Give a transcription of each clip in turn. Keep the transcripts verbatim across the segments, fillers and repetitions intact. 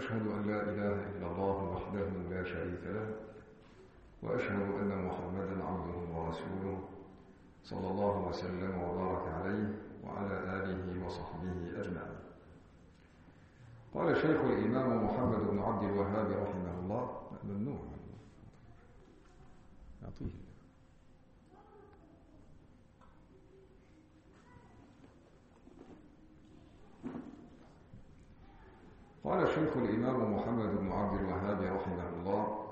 وأشهد أن لا إله إلا الله وحده لا شريك له، وأشهد أن محمدا عبده ورسوله صلى الله وسلم وبارك عليه وعلى آله وصحبه أجمعين. قال شيخ الإمام محمد بن عبد الوهاب رحمه الله ممنوع أعطيه قال شيخ الإمام محمد بن عبد الوهاب رحمه الله: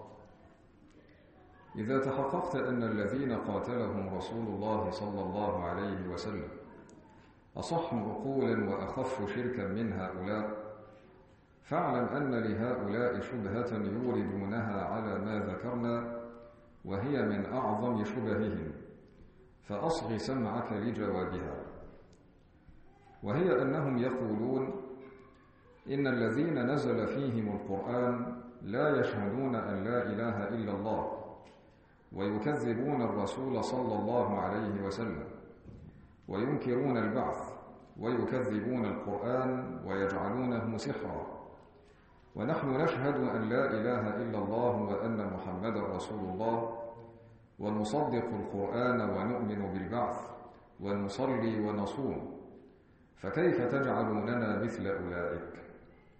إذا تحققت أن الذين قاتلهم رسول الله صلى الله عليه وسلم أصح عقولا وأخف شركا من هؤلاء، فاعلم أن لهؤلاء شبهة يوردونها على ما ذكرنا، وهي من أعظم شبههم، فأصغ سمعك لجوابها. وهي أنهم يقولون إن الذين نزل فيهم القرآن لا يشهدون أن لا إله إلا الله، ويكذبون الرسول صلى الله عليه وسلم، وينكرون البعث، ويكذبون القرآن ويجعلونه سحرا. ونحن نشهد أن لا إله إلا الله وأن محمدا رسول الله، ونصدق القرآن ونؤمن بالبعث، ونصلي ونصوم، فكيف تجعلوننا مثل أولئك؟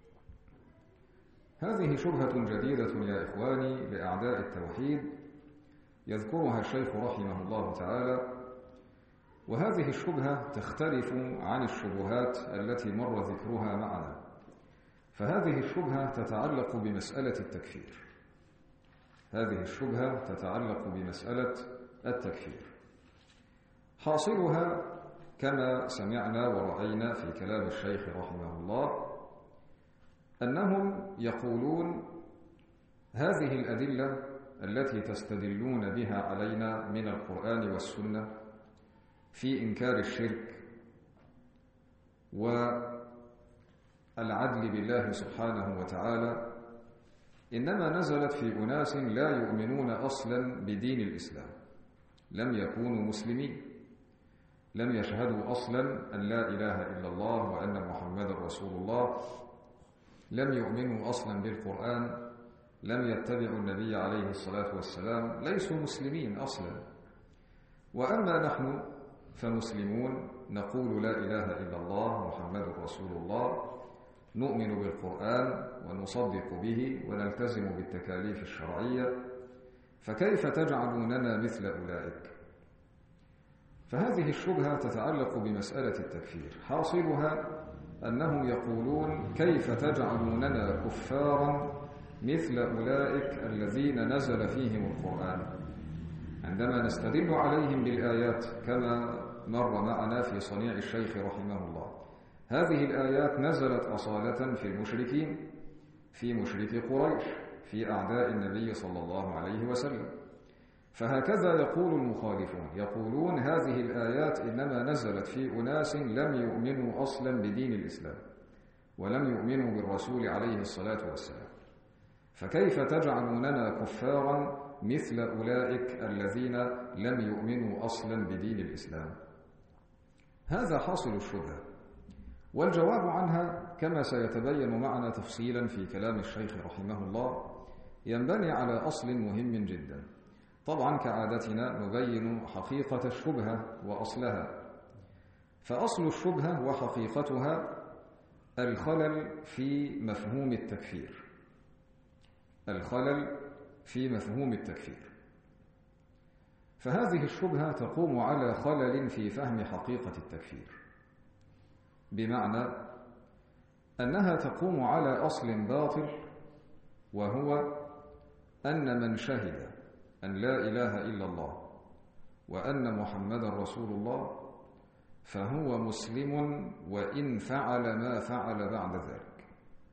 هذه شبهة جديدة يا إخواني لأعداء التوحيد يذكرها الشيخ رحمه الله تعالى، وهذه الشبهة تختلف عن الشبهات التي مر ذكرها معنا. فهذه الشبهة تتعلق بمسألة التكفير هذه الشبهة تتعلق بمسألة التكفير حاصلها كما سمعنا ورأينا في كلام الشيخ رحمه الله أنهم يقولون هذه الأدلة التي تستدلون بها علينا من القرآن والسنة في إنكار الشرك والعدل بالله سبحانه وتعالى إنما نزلت في أناس لا يؤمنون أصلا بدين الإسلام، لم يكونوا مسلمين، لم يشهدوا أصلا أن لا إله إلا الله وأن محمدا رسول الله، لم يؤمنوا أصلا بالقرآن، لم يتبعوا النبي عليه الصلاة والسلام، ليسوا مسلمين أصلا. وأما نحن فمسلمون، نقول لا إله إلا الله محمد رسول الله، نؤمن بالقرآن ونصدق به ونلتزم بالتكاليف الشرعية، فكيف تجعلوننا مثل أولئك؟ فهذه الشبهة تتعلق بمسألة التكفير، حاصلها أنهم يقولون كيف تجعلوننا كفارا مثل أولئك الذين نزل فيهم القرآن، عندما نستدل عليهم بالآيات كما مر معنا في صنيع الشيخ رحمه الله. هذه الآيات نزلت أصالة في المشركين، في مشرك قريش، في أعداء النبي صلى الله عليه وسلم. فهكذا يقول المخالفون، يقولون هذه الآيات إنما نزلت في أناس لم يؤمنوا أصلا بدين الإسلام، ولم يؤمنوا بالرسول عليه الصلاة والسلام، فكيف تجعلوننا كفارا مثل أولئك الذين لم يؤمنوا أصلا بدين الإسلام؟ هذا حاصل الشبهة، والجواب عنها كما سيتبين معنا تفصيلا في كلام الشيخ رحمه الله ينبني على أصل مهم جدا. طبعا كعادتنا نبين حقيقة الشبهة وأصلها. فأصل الشبهة وحقيقتها الخلل في مفهوم التكفير الخلل في مفهوم التكفير فهذه الشبهة تقوم على خلل في فهم حقيقة التكفير، بمعنى أنها تقوم على أصل باطل، وهو أن من شهد أن لا إله إلا الله وأن محمدا رسول الله فهو مسلم وإن فعل ما فعل بعد ذلك.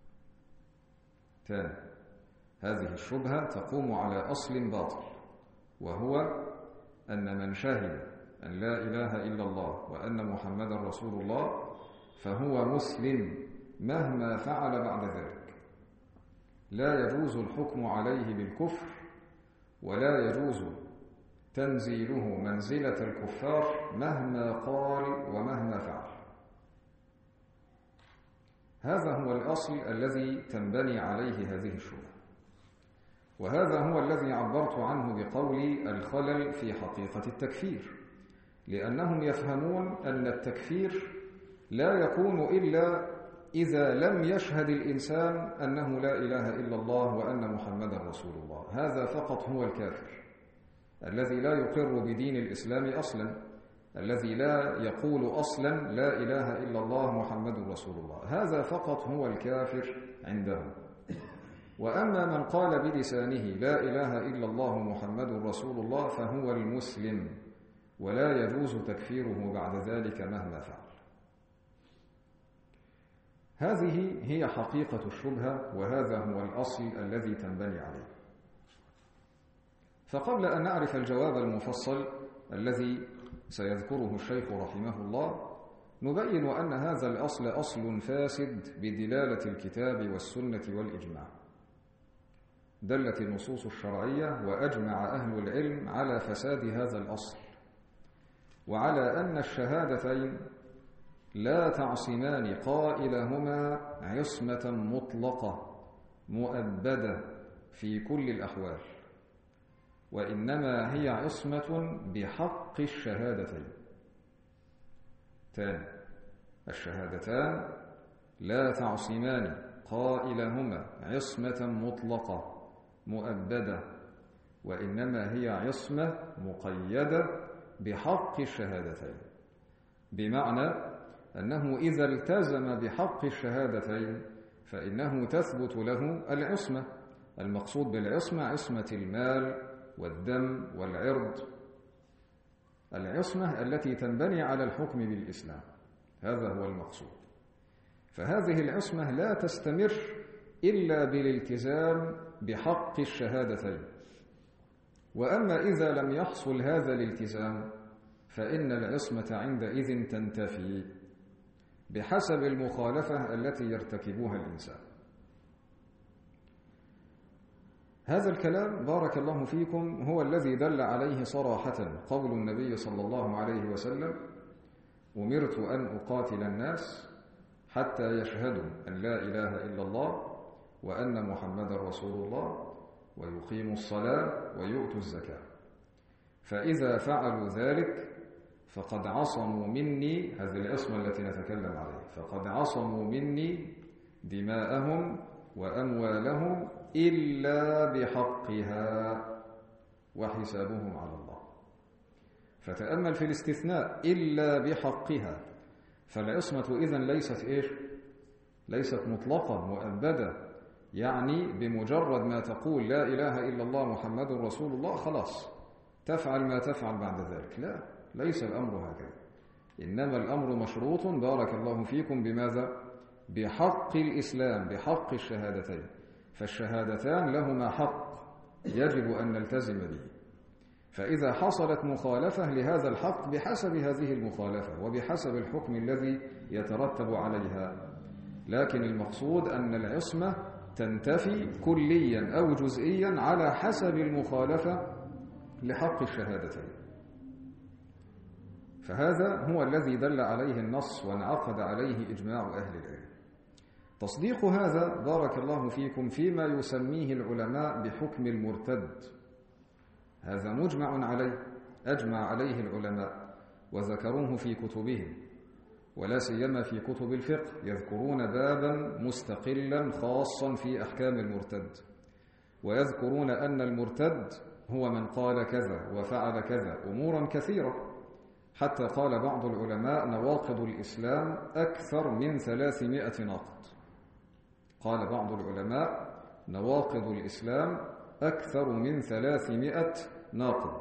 تاني، هذه الشبهة تقوم على أصل باطل، وهو أن من شهد أن لا إله إلا الله وأن محمدا رسول الله فهو مسلم مهما فعل بعد ذلك، لا يجوز الحكم عليه بالكفر، ولا يجوز تنزيله منزلة الكفار مهما قال ومهما فعل. هذا هو الأصل الذي تنبني عليه هذه الشبهة، وهذا هو الذي عبرت عنه بقولي الخلل في حقيقة التكفير، لأنهم يفهمون أن التكفير لا يكون إلا إذا لم يشهد الإنسان أنه لا إله إلا الله وأن محمدا رسول الله. هذا فقط هو الكافر الذي لا يقر بدين الإسلام أصلا، الذي لا يقول أصلا لا إله إلا الله محمد رسول الله. هذا فقط هو الكافر عندهم. وأما من قال بلسانه لا إله إلا الله محمد رسول الله فهو المسلم، ولا يجوز تكفيره بعد ذلك مهما فعل. هذه هي حقيقة الشبهة، وهذا هو الأصل الذي تنبني عليه. فقبل أن نعرف الجواب المفصل الذي سيذكره الشيخ رحمه الله، نبين أن هذا الأصل أصل فاسد بدلالة الكتاب والسنة والإجماع. دلت النصوص الشرعية وأجمع أهل العلم على فساد هذا الأصل، وعلى أن الشهادتين لا تعصمان قائلهما عصمة مطلقة مؤبدة في كل الأحوال، وإنما هي عصمة بحق الشهادتين. تاني، الشهادتان لا تعصمان قائلهما عصمة مطلقة مؤبدة، وإنما هي عصمة مقيدة بحق الشهادتين، بمعنى أنه إذا التزم بحق الشهادتين فإنه تثبت له العصمة. المقصود بالعصمة عصمة المال والدم والعرض، العصمة التي تنبني على الحكم بالإسلام، هذا هو المقصود. فهذه العصمة لا تستمر إلا بالالتزام بحق الشهادتين. وأما إذا لم يحصل هذا الالتزام فإن العصمة عندئذ تنتفي بحسب المخالفة التي يرتكبها الإنسان. هذا الكلام بارك الله فيكم هو الذي دل عليه صراحة قول النبي صلى الله عليه وسلم: أمرت أن أقاتل الناس حتى يشهدوا أن لا إله إلا الله وأن محمد رسول الله ويقيموا الصلاة ويؤتوا الزكاة، فإذا فعلوا ذلك فقد عصموا مني، هذه العصمة التي نتكلم عليها، فقد عصموا مني دماءهم وأموالهم إلا بحقها وحسابهم على الله. فتأمل في الاستثناء، إلا بحقها، فالعصمة إذن ليست إيش؟ ليست مطلقة مؤبدة، يعني بمجرد ما تقول لا إله إلا الله محمد رسول الله خلاص تفعل ما تفعل بعد ذلك. لا، ليس الأمر هكذا، إنما الأمر مشروط بارك الله فيكم بماذا؟ بحق الإسلام، بحق الشهادتين. فالشهادتان لهما حق يجب أن نلتزم به، فإذا حصلت مخالفة لهذا الحق بحسب هذه المخالفة وبحسب الحكم الذي يترتب عليها، لكن المقصود أن العصمة تنتفي كليا أو جزئيا على حسب المخالفة لحق الشهادتين. فهذا هو الذي دل عليه النص وانعقد عليه إجماع أهل العلم. تصديق هذا بارك الله فيكم فيما يسميه العلماء بحكم المرتد، هذا مجمع عليه، أجمع عليه العلماء وذكروه في كتبهم، ولا سيما في كتب الفقه يذكرون بابا مستقلا خاصا في أحكام المرتد، ويذكرون أن المرتد هو من قال كذا وفعل كذا أمورا كثيرة، حتى قال بعض العلماء نواقض الإسلام أكثر من ثلاثمائة ناقض. قال بعض العلماء نواقض الإسلام أكثر من ثلاثمائة ناقض.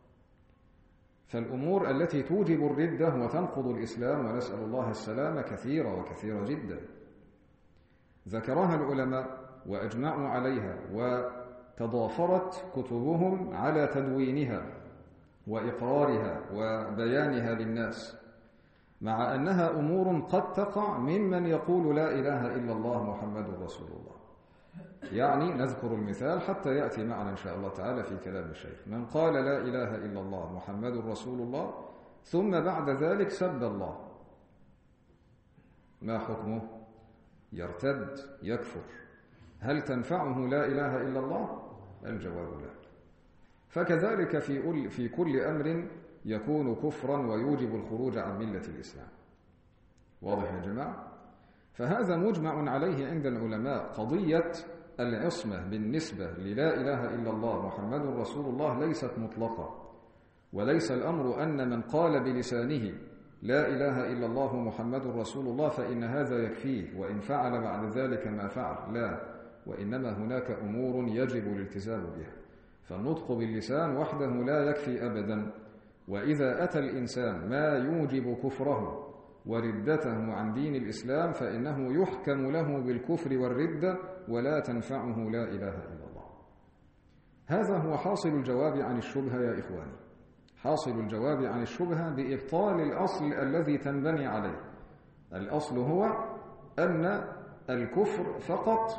فالأمور التي توجب الردة وتنقض الإسلام ونسأل الله السلامة كثيرة وكثيرة جدا، ذكرها العلماء وأجمعوا عليها، وتضافرت كتبهم على تدوينها وإقرارها وبيانها للناس، مع أنها أمور قد تقع ممن يقول لا إله إلا الله محمد رسول الله. يعني نذكر المثال حتى يأتي معنا إن شاء الله تعالى في كلام الشيخ: من قال لا إله إلا الله محمد رسول الله ثم بعد ذلك سب الله، ما حكمه؟ يرتد يكفر، هل تنفعه لا إله إلا الله؟ الجواب لا. فكذلك في في كل أمر يكون كفرا ويوجب الخروج عن ملة الإسلام. واضح يا جماعة؟ فهذا مجمع عليه عند العلماء. قضية العصمة بالنسبة للا إله إلا الله محمد رسول الله ليست مطلقة، وليس الأمر أن من قال بلسانه لا إله إلا الله محمد رسول الله فإن هذا يكفيه وإن فعل بعد ذلك ما فعل، لا، وإنما هناك أمور يجب الالتزام بها. فالنطق باللسان وحده لا يكفي أبدا، وإذا أتى الإنسان ما يوجب كفره وردته عن دين الإسلام فإنه يحكم له بالكفر والردة ولا تنفعه لا إله إلا الله. هذا هو حاصل الجواب عن الشبهة يا إخواني. حاصل الجواب عن الشبهة بإبطال الأصل الذي تنبني عليه. الأصل هو أن الكفر فقط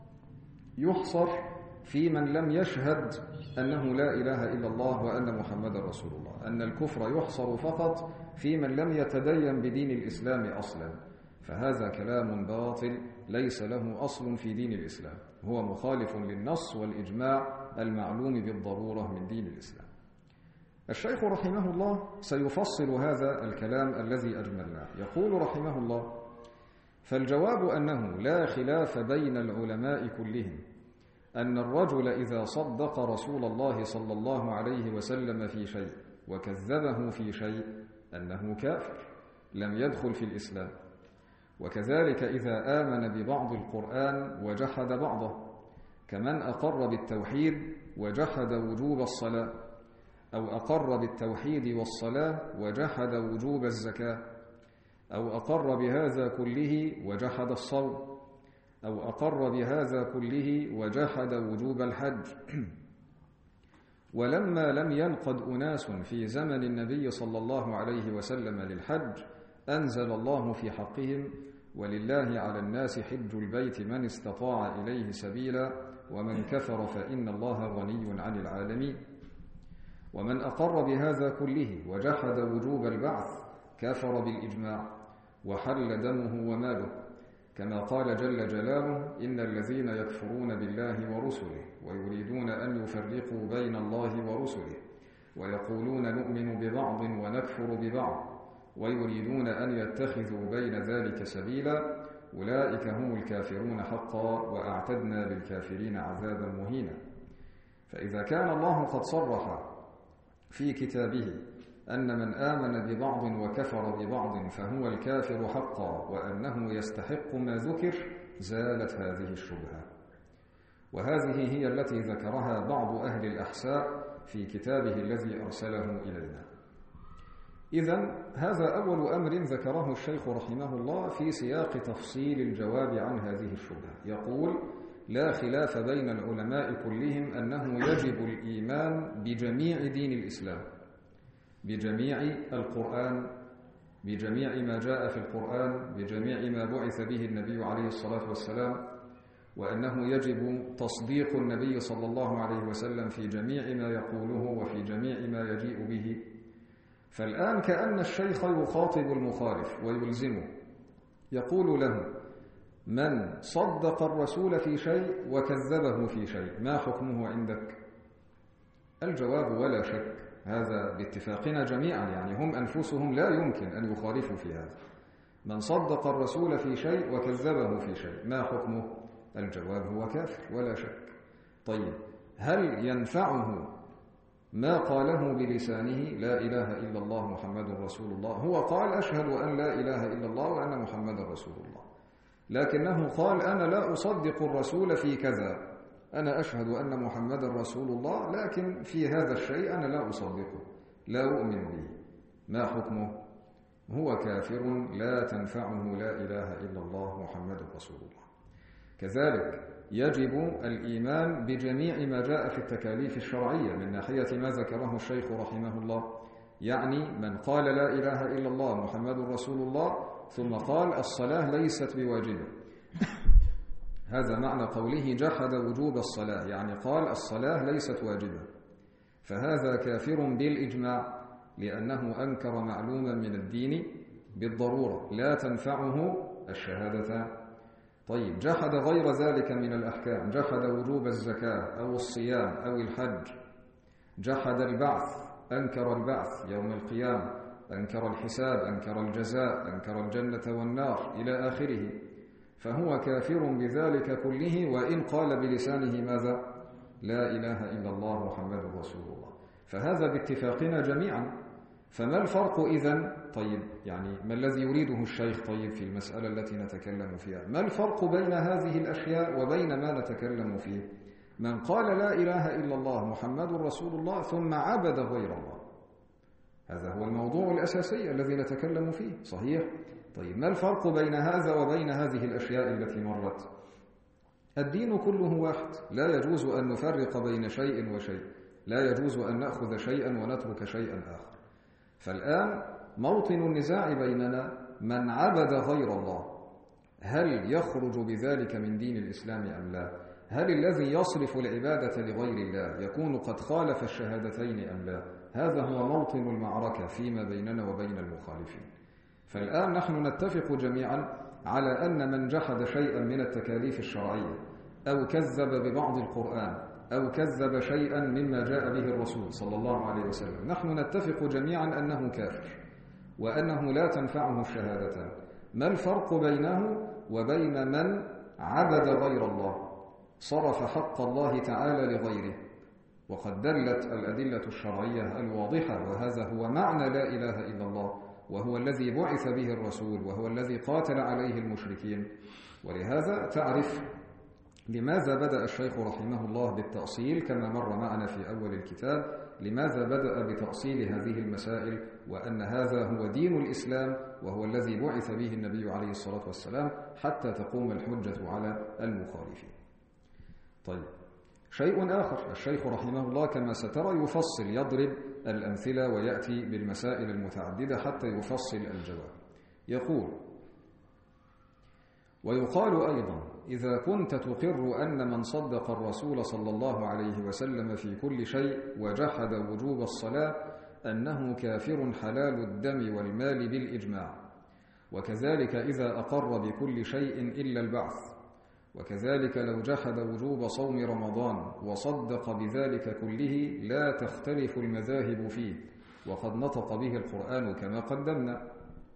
يحصر في من لم يشهد أنه لا إله إلا الله وأن محمد رسول الله، أن الكفر يحصر فقط في من لم يتدين بدين الإسلام أصلا، فهذا كلام باطل ليس له أصل في دين الإسلام، هو مخالف للنص والإجماع المعلوم بالضرورة من دين الإسلام. الشيخ رحمه الله سيفصل هذا الكلام الذي أجملناه. يقول رحمه الله: فالجواب أنه لا خلاف بين العلماء كلهم أن الرجل إذا صدق رسول الله صلى الله عليه وسلم في شيء وكذبه في شيء أنه كافر لم يدخل في الإسلام، وكذلك إذا آمن ببعض القرآن وجحد بعضه، كمن أقر بالتوحيد وجحد وجوب الصلاة، أو أقر بالتوحيد والصلاة وجحد وجوب الزكاة، أو أقر بهذا كله وجحد الصوم، أو أقر بهذا كله وجحد وجوب الحج. ولما لم ينقض أناس في زمن النبي صلى الله عليه وسلم للحج أنزل الله في حقهم: ولله على الناس حج البيت من استطاع إليه سبيلا ومن كفر فإن الله غني عن العالمين. ومن أقر بهذا كله وجحد وجوب البعث كفر بالإجماع وحل دمه وماله، كما قال جل جلاله: إن الذين يكفرون بالله ورسله ويريدون أن يفرقوا بين الله ورسله ويقولون نؤمن ببعض ونكفر ببعض ويريدون أن يتخذوا بين ذلك سبيلا أولئك هم الكافرون حقا وأعتدنا للكافرين عذابا مهينا. فإذا كان الله قد صرح في كتابه أن من آمن ببعض وكفر ببعض فهو الكافر حقا وأنه يستحق ما ذكر، زالت هذه الشبهة، وهذه هي التي ذكرها بعض أهل الأحساء في كتابه الذي أرسله إلينا. إذن هذا أول أمر ذكره الشيخ رحمه الله في سياق تفصيل الجواب عن هذه الشبهة. يقول: لا خلاف بين العلماء كلهم أنه يجب الإيمان بجميع دين الإسلام، بجميع القرآن، بجميع ما جاء في القرآن، بجميع ما بعث به النبي عليه الصلاة والسلام، وأنه يجب تصديق النبي صلى الله عليه وسلم في جميع ما يقوله وفي جميع ما يجيء به. فالآن كأن الشيخ يخاطب المخالف ويلزمه، يقول له: من صدق الرسول في شيء وكذبه في شيء ما حكمه عندك؟ الجواب: ولا شك، هذا باتفاقنا جميعا، يعني هم أنفسهم لا يمكن أن يخالفوا في هذا. من صدق الرسول في شيء وكذبه في شيء ما حكمه؟ الجواب: هو كافر ولا شك. طيب، هل ينفعه ما قاله بلسانه لا إله إلا الله محمد رسول الله؟ هو قال: أشهد أن لا إله إلا الله وأن محمد رسول الله، لكنه قال: أنا لا أصدق الرسول في كذا، أنا أشهد أن محمد رسول الله لكن في هذا الشيء أنا لا أصدقه، لا أؤمن به. ما حكمه؟ هو كافر لا تنفعه لا إله إلا الله محمد رسول الله. كذلك يجب الإيمان بجميع ما جاء في التكاليف الشرعية من ناحية ما ذكره الشيخ رحمه الله، يعني من قال لا إله إلا الله محمد رسول الله ثم قال الصلاة ليست بواجبة، هذا معنى قوله جحد وجوب الصلاة، يعني قال الصلاة ليست واجبة، فهذا كافر بالإجماع لأنه أنكر معلوما من الدين بالضرورة لا تنفعه الشهادتان. طيب جحد غير ذلك من الأحكام، جحد وجوب الزكاة أو الصيام أو الحج، جحد البعث، أنكر البعث يوم القيامة، أنكر الحساب، أنكر الجزاء، أنكر الجنة والنار إلى آخره، فهو كافر بذلك كله وإن قال بلسانه ماذا؟ لا إله إلا الله محمد رسول الله. فهذا باتفاقنا جميعا. فما الفرق إذن؟ طيب يعني ما الذي يريده الشيخ طيب في المسألة التي نتكلم فيها؟ ما الفرق بين هذه الأشياء وبين ما نتكلم فيه؟ من قال لا إله إلا الله محمد رسول الله ثم عبد غير الله، هذا هو الموضوع الأساسي الذي نتكلم فيه، صحيح؟ طيب ما الفرق بين هذا وبين هذه الأشياء التي مرت؟ الدين كله واحد، لا يجوز أن نفرق بين شيء وشيء، لا يجوز أن نأخذ شيئا ونترك شيئا آخر. فالآن موطن النزاع بيننا من عبد غير الله، هل يخرج بذلك من دين الإسلام أم لا؟ هل الذي يصرف العبادة لغير الله يكون قد خالف الشهادتين أم لا؟ هذا هو موطن المعركة فيما بيننا وبين المخالفين. فالآن نحن نتفق جميعا على أن من جحد شيئا من التكاليف الشرعية أو كذب ببعض القرآن أو كذب شيئا مما جاء به الرسول صلى الله عليه وسلم، نحن نتفق جميعا أنه كافر وأنه لا تنفعه الشهادتان. ما الفرق بينه وبين من عبد غير الله، صرف حق الله تعالى لغيره؟ وقد دلت الأدلة الشرعية الواضحة، وهذا هو معنى لا إله إلا الله، وهو الذي بعث به الرسول، وهو الذي قاتل عليه المشركين. ولهذا تعرف لماذا بدأ الشيخ رحمه الله بالتأصيل كما مر معنا في أول الكتاب، لماذا بدأ بتأصيل هذه المسائل، وأن هذا هو دين الإسلام وهو الذي بعث به النبي عليه الصلاة والسلام حتى تقوم الحجة على المخالفين. طيب شيء آخر، الشيخ رحمه الله كما سترى يفصل، يضرب الأمثلة ويأتي بالمسائل المتعددة حتى يفصل الجواب. يقول: ويقال أيضا إذا كنت تقر أن من صدق الرسول صلى الله عليه وسلم في كل شيء وجحد وجوب الصلاة أنه كافر حلال الدم والمال بالإجماع، وكذلك إذا أقر بكل شيء إلا البعث، وكذلك لو جحد وجوب صوم رمضان وصدق بذلك كله لا تختلف المذاهب فيه، وقد نطق به القرآن كما قدمنا.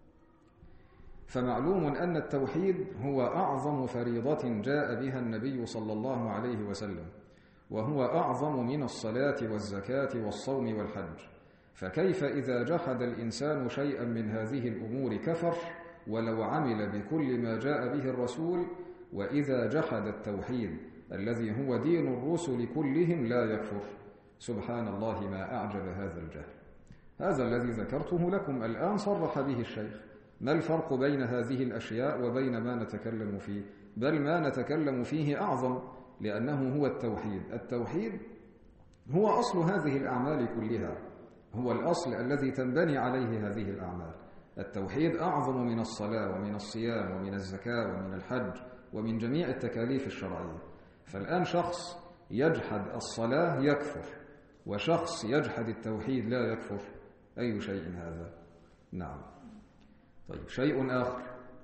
فمعلوم أن التوحيد هو أعظم فريضة جاء بها النبي صلى الله عليه وسلم، وهو أعظم من الصلاة والزكاة والصوم والحج، فكيف إذا جحد الإنسان شيئا من هذه الأمور كفر ولو عمل بكل ما جاء به الرسول؟ وإذا جحد التوحيد الذي هو دين الرسل كلهم لا يكفر. سبحان الله ما أعجب هذا الجهل. هذا الذي ذكرته لكم الآن صرح به الشيخ. ما الفرق بين هذه الأشياء وبين ما نتكلم فيه؟ بل ما نتكلم فيه أعظم، لأنه هو التوحيد. التوحيد هو أصل هذه الأعمال كلها، هو الأصل الذي تنبني عليه هذه الأعمال. التوحيد أعظم من الصلاة ومن الصيام ومن الزكاة ومن الحج ومن جميع التكاليف الشرعية. فالآن شخص يجحد الصلاة يكفر، وشخص يجحد التوحيد لا يكفر. أي شيء هذا؟ نعم. طيب شيء آخر،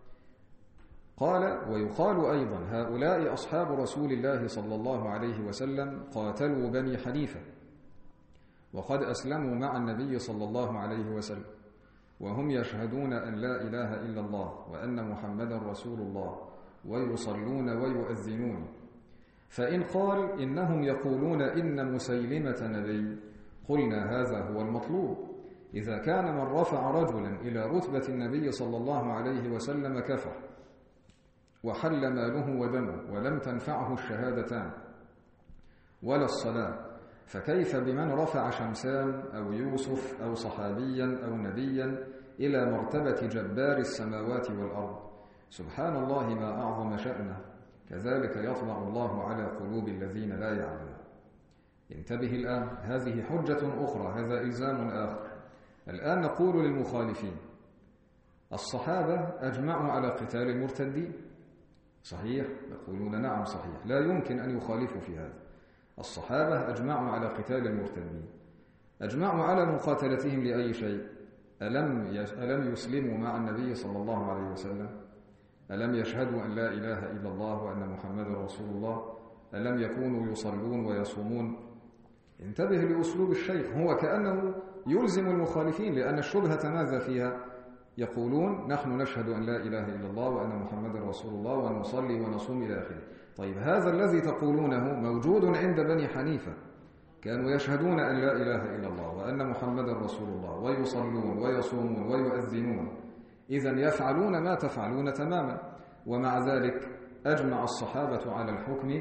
قال: ويقال أيضا هؤلاء أصحاب رسول الله صلى الله عليه وسلم قاتلوا بني حنيفة وقد أسلموا مع النبي صلى الله عليه وسلم، وهم يشهدون أن لا إله إلا الله وأن محمدا رسول الله ويصلون ويؤذنون. فإن قال إنهم يقولون إن مسيلمة نبي، قلنا هذا هو المطلوب. إذا كان من رفع رجلا إلى رتبة النبي صلى الله عليه وسلم كفر وحل ماله ودمه ولم تنفعه الشهادتان ولا الصلاة، فكيف بمن رفع شمسان أو يوسف أو صحابيا أو نبيا إلى مرتبة جبار السماوات والأرض؟ سبحان الله ما أعظم شأنه. كذلك يطبع الله على قلوب الذين لا يعلمون. انتبه الآن، هذه حجة أخرى، هذا إلزام آخر. الآن نقول للمخالفين: الصحابة أجمعوا على قتال المرتدين، صحيح؟ يقولون نعم صحيح، لا يمكن أن يخالفوا في هذا. الصحابة أجمعوا على قتال المرتدين، أجمعوا على مقاتلتهم لأي شيء؟ ألم ألم يسلموا مع النبي صلى الله عليه وسلم؟ ألم يشهدوا أن لا إله إلا الله وأن محمد رسول الله؟ ألم يكونوا يصلون ويصومون؟ انتبه لأسلوب الشيخ، هو كأنه يلزم المخالفين، لأن الشبهة ماذا فيها؟ يقولون نحن نشهد أن لا إله إلا الله وأن محمد رسول الله ونصلي ونصوم إلى آخره. طيب هذا الذي تقولونه موجود عند بني حنيفة، كانوا يشهدون أن لا إله إلا الله وأن محمد رسول الله ويصلون ويصومون ويؤذنون، إذن يفعلون ما تفعلون تماما، ومع ذلك أجمع الصحابة على الحكم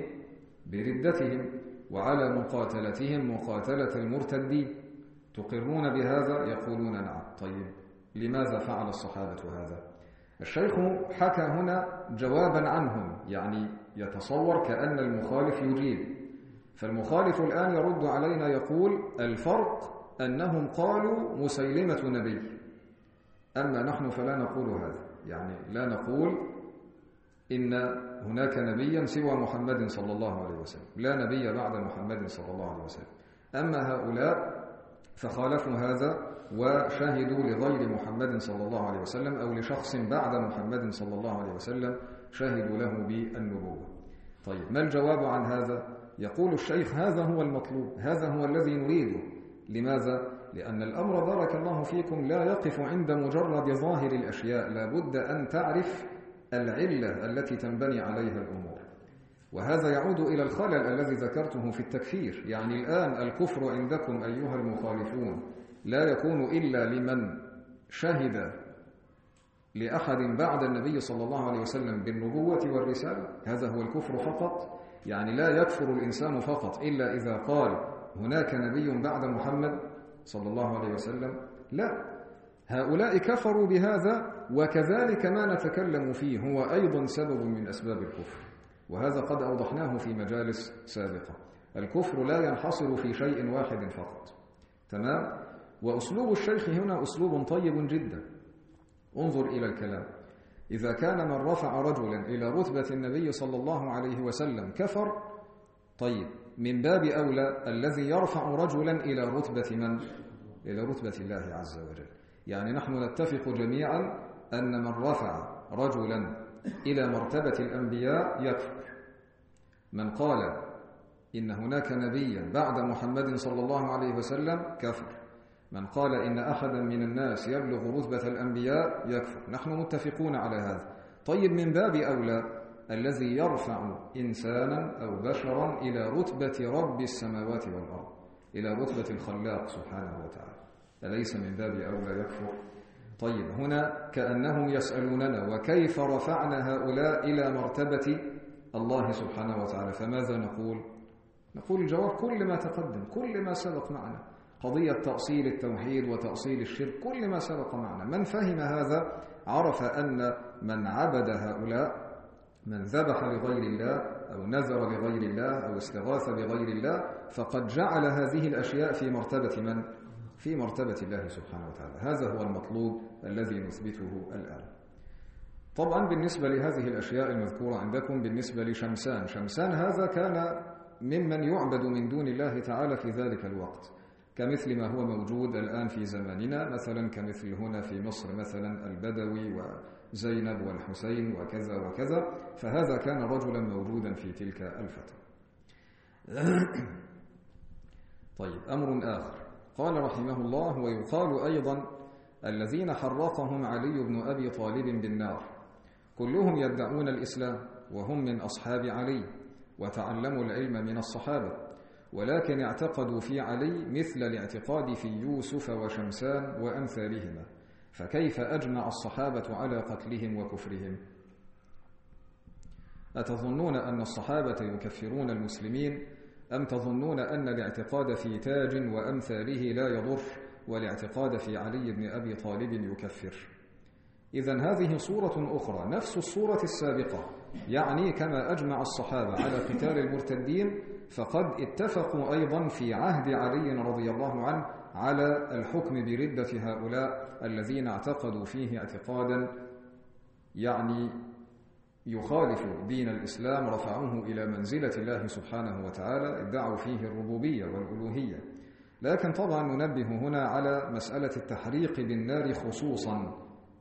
بردتهم وعلى مقاتلتهم مقاتلة المرتدين. تقرون بهذا؟ يقولون نعم. طيب لماذا فعل الصحابة هذا؟ الشيخ حكى هنا جوابا عنهم، يعني يتصور كأن المخالف يجيب، فالمخالف الآن يرد علينا يقول الفرق أنهم قالوا مسيلمة نبي، أما نحن فلا نقول هذا، يعني لا نقول إن هناك نبيا سوى محمد صلى الله عليه وسلم، لا نبي بعد محمد صلى الله عليه وسلم. أما هؤلاء فخالفوا هذا وشهدوا لغير محمد صلى الله عليه وسلم أو لشخص بعد محمد صلى الله عليه وسلم شهدوا له بالنبوة. طيب ما الجواب عن هذا؟ يقول الشيخ هذا هو المطلوب، هذا هو الذي نريده. لماذا؟ لأن الأمر بارك الله فيكم لا يقف عند مجرد ظاهر الأشياء، لا بد أن تعرف العلة التي تنبني عليها الأمور، وهذا يعود إلى الخلل الذي ذكرته في التكفير. يعني الآن الكفر عندكم أيها المخالفون لا يكون إلا لمن شهد لأحد بعد النبي صلى الله عليه وسلم بالنبوة والرسالة، هذا هو الكفر فقط. يعني لا يكفر الإنسان فقط إلا إذا قال هناك نبي بعد محمد صلى الله عليه وسلم، لا، هؤلاء كفروا بهذا، وكذلك ما نتكلم فيه هو أيضا سبب من أسباب الكفر، وهذا قد أوضحناه في مجالس سابقة. الكفر لا ينحصر في شيء واحد فقط، تمام؟ وأسلوب الشيخ هنا أسلوب طيب جدا. انظر إلى الكلام، إذا كان من رفع رجلا إلى رتبة النبي صلى الله عليه وسلم كفر، طيب من باب أولى الذي يرفع رجلا إلى رتبة من؟ إلى رتبة الله عز وجل. يعني نحن نتفق جميعا أن من رفع رجلا إلى مرتبة الأنبياء يكفر. من قال إن هناك نبيا بعد محمد صلى الله عليه وسلم كفر. من قال إن أحدا من الناس يبلغ رتبة الأنبياء يكفر. نحن متفقون على هذا. طيب من باب أولى الذي يرفع إنسانا أو بشرا إلى رتبة رب السماوات والأرض، إلى رتبة الخلاق سبحانه وتعالى، أليس من باب أولى يكفر؟ طيب هنا كأنهم يسألوننا وكيف رفعنا هؤلاء إلى مرتبة الله سبحانه وتعالى؟ فماذا نقول؟ نقول الجواب كل ما تقدم، كل ما سبق معنا، قضية تأصيل التوحيد وتأصيل الشرك، كل ما سبق معنا. من فهم هذا عرف أن من عبد هؤلاء، من ذبح لغير الله أو نذر لغير الله أو استغاث بغير الله، فقد جعل هذه الأشياء في مرتبة من؟ في مرتبة الله سبحانه وتعالى. هذا هو المطلوب الذي نثبته الآن. طبعا بالنسبة لهذه الأشياء المذكورة عندكم، بالنسبة لشمسان، شمسان هذا كان ممن يعبد من دون الله تعالى في ذلك الوقت، كمثل ما هو موجود الآن في زماننا، مثلا كمثل هنا في مصر مثلا البدوي وزينب والحسين وكذا وكذا، فهذا كان رجلا موجودا في تلك الفترة. طيب أمر آخر، قال رحمه الله: ويقال أيضا الذين حرقهم علي بن أبي طالب بالنار كلهم يدعون الإسلام وهم من أصحاب علي وتعلموا العلم من الصحابة، ولكن اعتقدوا في علي مثل الاعتقاد في يوسف وشمسان وأمثالهما، فكيف أجمع الصحابة على قتلهم وكفرهم؟ أتظنون أن الصحابة يكفرون المسلمين، أم تظنون أن الاعتقاد في تاج وأمثاله لا يضر والاعتقاد في علي بن أبي طالب يكفر؟ إذن هذه صورة أخرى، نفس الصورة السابقة، يعني كما أجمع الصحابة على قتال المرتدين، فقد اتفقوا أيضا في عهد علي رضي الله عنه على الحكم بردة هؤلاء الذين اعتقدوا فيه اعتقادا يعني يخالف دين الإسلام، رفعوه إلى منزلة الله سبحانه وتعالى، ادعوا فيه الربوبية والألوهية. لكن طبعا ننبه هنا على مسألة التحريق بالنار خصوصا،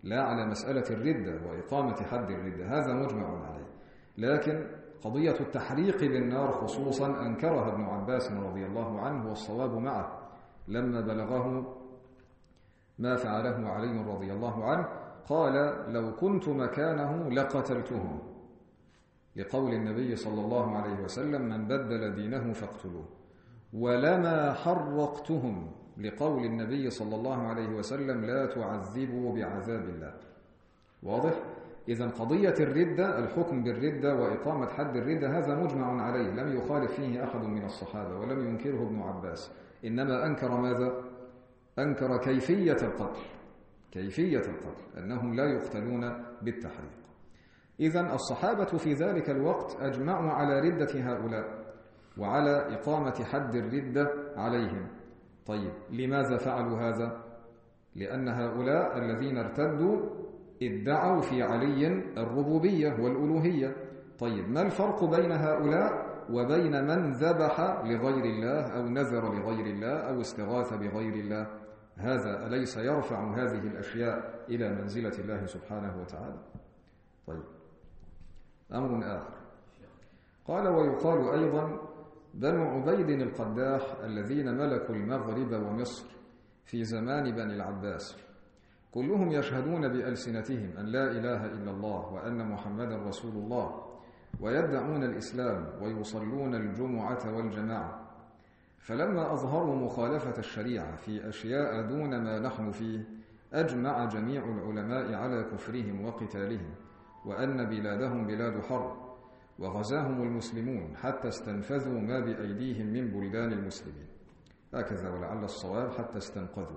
لا على مسألة الردة وإقامة حد الردة، هذا مجمع عليه. لكن قضية التحريق بالنار خصوصا أنكرها ابن عباس رضي الله عنه، والصواب معه لما بلغه ما فعله علي رضي الله عنه، قال لو كنت مكانه لقتلتهم، لقول النبي صلى الله عليه وسلم من بدل دينه فاقتلوه، ولما حرقتهم، لقول النبي صلى الله عليه وسلم لا تعذبوا بعذاب الله. واضح؟ إذن قضية الردة، الحكم بالردة وإقامة حد الردة، هذا مجمع عليه، لم يخالف فيه أحد من الصحابة ولم ينكره ابن عباس، إنما أنكر ماذا؟ أنكر كيفية القتل، كيفية القتل، أنهم لا يقتلون بالتحريق. إذن الصحابة في ذلك الوقت أجمعوا على ردة هؤلاء وعلى إقامة حد الردة عليهم. طيب لماذا فعلوا هذا؟ لأن هؤلاء الذين ارتدوا ادعوا في علي الربوبية والألوهية. طيب ما الفرق بين هؤلاء وبين من ذبح لغير الله أو نذر لغير الله أو استغاث بغير الله؟ هذا أليس يرفع هذه الأشياء إلى منزلة الله سبحانه وتعالى؟ طيب أمر آخر، قال ويقال أيضا بنو عبيد القداح الذين ملكوا المغرب ومصر في زمان بني العباس كلهم يشهدون بألسنتهم أن لا إله إلا الله وأن محمدا رسول الله، ويدعون الإسلام ويصلون الجمعة والجماعة، فلما أظهروا مخالفة الشريعة في أشياء دون ما نحن فيه أجمع جميع العلماء على كفرهم وقتالهم، وأن بلادهم بلاد حرب، وغزاهم المسلمون حتى استنفذوا ما بأيديهم من بلدان المسلمين، هكذا ولعل الصواب حتى استنقذوا.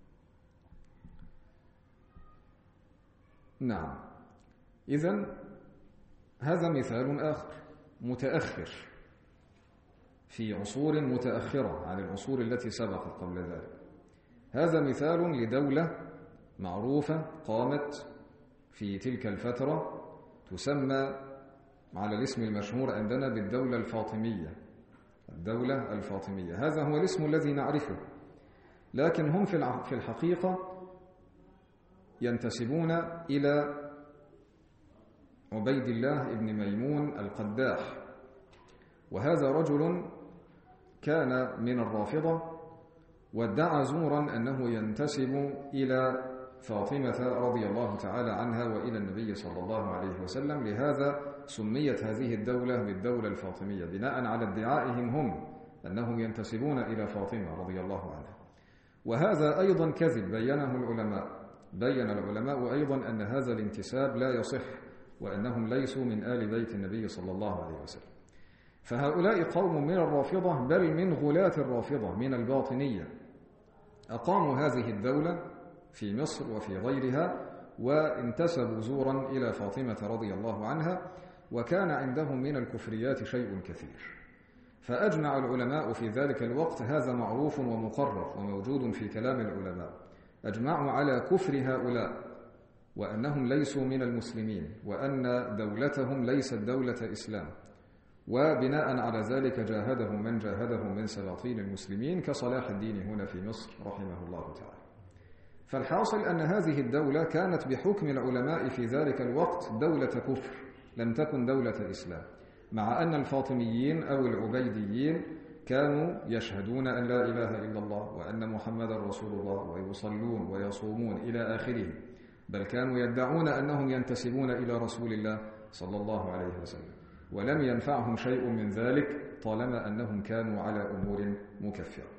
نعم، إذن هذا مثال آخر متأخر في عصور متأخرة عن العصور التي سبقت قبل ذلك. هذا مثال لدولة معروفة قامت في تلك الفترة تسمى على الاسم المشهور عندنا بالدولة الفاطمية، الدولة الفاطمية، هذا هو الاسم الذي نعرفه، لكن هم في الحقيقة ينتسبون إلى عبيد الله بن ميمون القداح، وهذا رجل كان من الرافضة وادعى زورا أنه ينتسب إلى فاطمة رضي الله تعالى عنها وإلى النبي صلى الله عليه وسلم، لهذا سميت هذه الدولة بالدولة الفاطمية بناء على ادعائهم هم أنهم ينتسبون إلى فاطمة رضي الله عنها. وهذا أيضا كذب بينه العلماء، بين العلماء أيضا أن هذا الانتساب لا يصح وأنهم ليسوا من آل بيت النبي صلى الله عليه وسلم. فهؤلاء قوم من الرافضة، بل من غلاة الرافضة من الباطنية، أقاموا هذه الدولة في مصر وفي غيرها وانتسبوا زورا إلى فاطمة رضي الله عنها، وكان عندهم من الكفريات شيء كثير. فأجمع العلماء في ذلك الوقت، هذا معروف ومقرر وموجود في كلام العلماء، أجمعوا على كفر هؤلاء وأنهم ليسوا من المسلمين وأن دولتهم ليست دولة إسلام، وبناء على ذلك جاهدهم من جاهدهم من سلاطين المسلمين كصلاح الدين هنا في مصر رحمه الله تعالى. فالحاصل أن هذه الدولة كانت بحكم العلماء في ذلك الوقت دولة كفر، لم تكن دولة إسلام، مع أن الفاطميين أو العبيديين كانوا يشهدون أن لا إله إلا الله وأن محمد رسول الله ويصلون ويصومون إلى آخره، بل كانوا يدعون أنهم ينتسبون إلى رسول الله صلى الله عليه وسلم، ولم ينفعهم شيء من ذلك طالما أنهم كانوا على أمور مكفرة.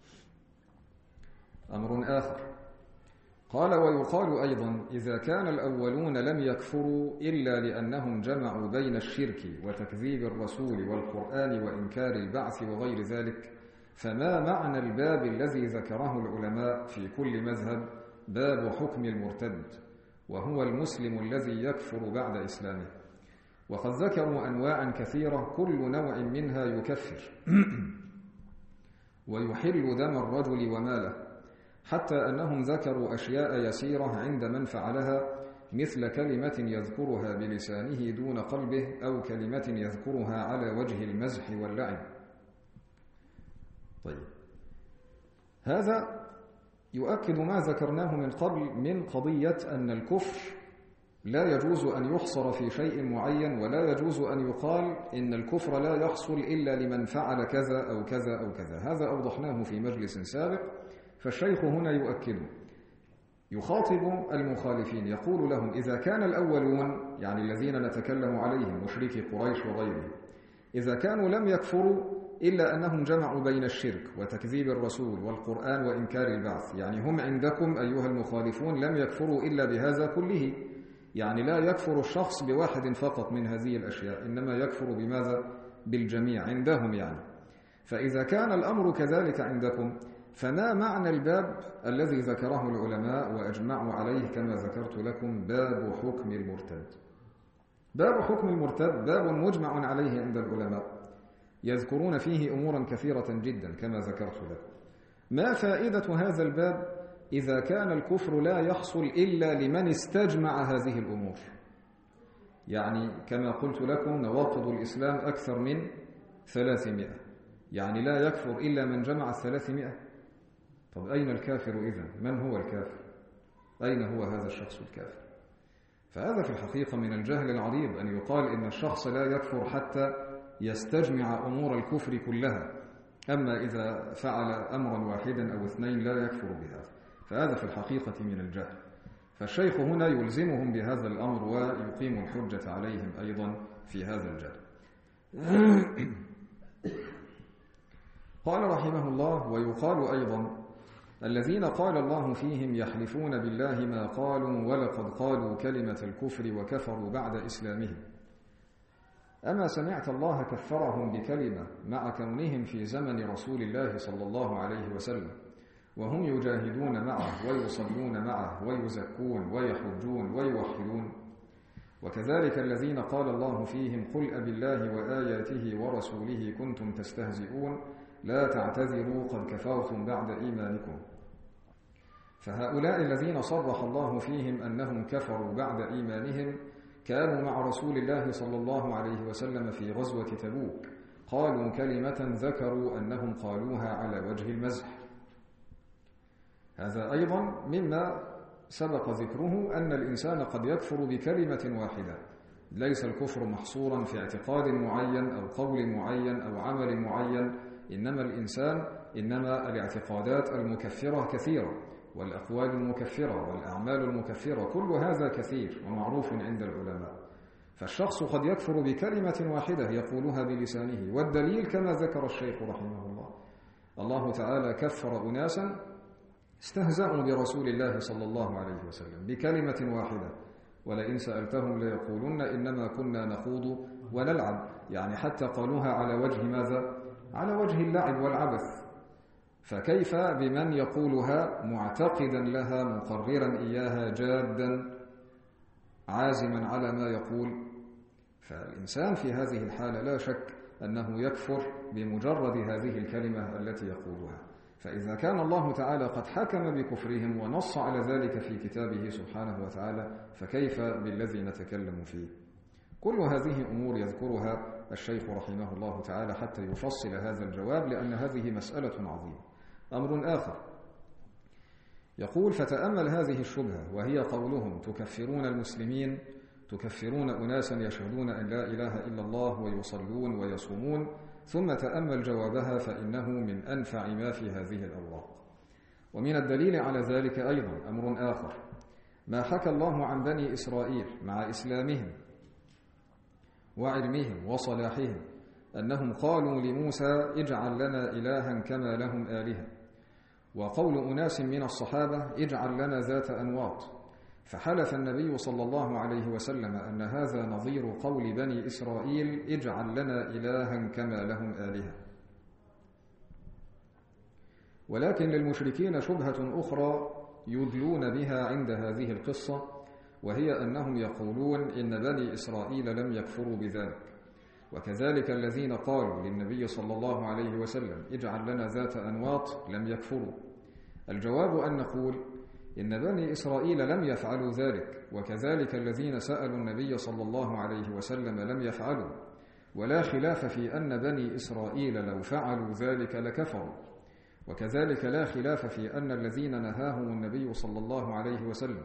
أمر آخر، قال ويقال أيضا إذا كان الأولون لم يكفروا إلا لأنهم جمعوا بين الشرك وتكذيب الرسول والقرآن وإنكار البعث وغير ذلك، فما معنى الباب الذي ذكره العلماء في كل مذهب باب حكم المرتد، وهو المسلم الذي يكفر بعد إسلامه؟ وقد ذكروا أنواعا كثيرة كل نوع منها يكفر ويحل دم الرجل وماله، حتى أنهم ذكروا أشياء يسيرة عند من فعلها، مثل كلمة يذكرها بلسانه دون قلبه، أو كلمة يذكرها على وجه المزح واللعب. طيب، هذا يؤكد ما ذكرناه من قبل من قضية أن الكفر لا يجوز أن يحصر في شيء معين، ولا يجوز أن يقال إن الكفر لا يحصل إلا لمن فعل كذا أو كذا أو كذا. هذا أوضحناه في مجلس سابق. فالشيخ هنا يؤكد، يخاطب المخالفين يقول لهم: إذا كان الأولون، يعني الذين نتكلم عليهم مشركي قريش وغيرهم، إذا كانوا لم يكفروا إلا أنهم جمعوا بين الشرك وتكذيب الرسول والقرآن وإنكار البعث، يعني هم عندكم أيها المخالفون لم يكفروا إلا بهذا كله، يعني لا يكفر الشخص بواحد فقط من هذه الأشياء، إنما يكفر بماذا؟ بالجميع عندهم يعني. فإذا كان الأمر كذلك عندكم، فما معنى الباب الذي ذكره العلماء وأجمعوا عليه كما ذكرت لكم، باب حكم المرتد؟ باب حكم المرتد باب مجمع عليه عند العلماء، يذكرون فيه أمورا كثيرة جدا كما ذكرت لكم. ما فائدة هذا الباب إذا كان الكفر لا يحصل إلا لمن استجمع هذه الأمور؟ يعني كما قلت لكم نواقض الإسلام أكثر من ثلاثمائة، يعني لا يكفر إلا من جمع الثلاثمائة. طب أين الكافر إذن؟ من هو الكافر؟ أين هو هذا الشخص الكافر؟ فهذا في الحقيقة من الجهل العريض أن يقال إن الشخص لا يكفر حتى يستجمع أمور الكفر كلها، أما إذا فعل أمرا واحدا أو اثنين لا يكفر بهذا، فهذا في الحقيقة من الجهل. فالشيخ هنا يلزمهم بهذا الأمر ويقيم الحجة عليهم أيضا في هذا الجهل. قال رحمه الله: ويقال أيضا: الذين قال الله فيهم يحلفون بالله ما قالوا ولقد قالوا كلمة الكفر وكفروا بعد إسلامهم. أما سمعت الله كفرهم بكلمة مع كونهم في زمن رسول الله صلى الله عليه وسلم وهم يجاهدون معه ويصلون معه ويزكون ويحجون ويوحدون؟ وكذلك الذين قال الله فيهم: قل أبالله وآياته ورسوله كنتم تستهزئون لا تعتذروا قد كفرتم بعد إيمانكم. فهؤلاء الذين صرح الله فيهم أنهم كفروا بعد إيمانهم كانوا مع رسول الله صلى الله عليه وسلم في غزوة تبوك، قالوا كلمة ذكروا أنهم قالوها على وجه المزح. هذا أيضا مما سبق ذكره، أن الإنسان قد يكفر بكلمة واحدة، ليس الكفر محصورا في اعتقاد معين أو قول معين أو عمل معين، إنما الإنسان إنما الاعتقادات المكفرة كثيرة، والأقوال المكفرة والأعمال المكفرة، كل هذا كثير ومعروف عند العلماء. فالشخص قد يكفر بكلمة واحدة يقولها بلسانه، والدليل كما ذكر الشيخ رحمه الله: الله تعالى كفر أناسا استهزأوا برسول الله صلى الله عليه وسلم بكلمة واحدة، ولئن سألتهم ليقولن إنما كنا نخوض ونلعب، يعني حتى قالوها على وجه ماذا؟ على وجه اللعب والعبث. فكيف بمن يقولها معتقدا لها مقررا إياها جادا عازما على ما يقول؟ فالإنسان في هذه الحالة لا شك أنه يكفر بمجرد هذه الكلمة التي يقولها. فإذا كان الله تعالى قد حكم بكفرهم ونص على ذلك في كتابه سبحانه وتعالى، فكيف بالذي نتكلم فيه؟ كل هذه أمور يذكرها الشيخ رحمه الله تعالى حتى يفصل هذا الجواب، لأن هذه مسألة عظيمة. أمر آخر يقول: فتأمل هذه الشبهة، وهي قولهم تكفرون المسلمين، تكفرون أناسا يشهدون أن لا إله إلا الله ويصلون ويصومون، ثم تأمل جوابها فإنه من أنفع ما في هذه الأوراق. ومن الدليل على ذلك أيضا أمر آخر، ما حكى الله عن بني إسرائيل مع إسلامهم وعلمهم وصلاحهم أنهم قالوا لموسى: اجعل لنا إلها كما لهم آلهة، وقول أناس من الصحابة: اجعل لنا ذات أنواط. فحلف النبي صلى الله عليه وسلم أن هذا نظير قول بني إسرائيل: اجعل لنا إلها كما لهم آلهة. ولكن للمشركين شبهة أخرى يدلون بها عند هذه القصة، وهي أنهم يقولون إن بني إسرائيل لم يكفروا بذلك، وكذلك الذين قالوا للنبي صلى الله عليه وسلم: اجعل لنا ذات أنواط لم يكفروا. الجواب أن نقول إن بني إسرائيل لم يفعلوا ذلك، وكذلك الذين سألوا النبي صلى الله عليه وسلم لم وكذلك لا خلاف في أن الذين نهاهم النبي صلى الله عليه وسلم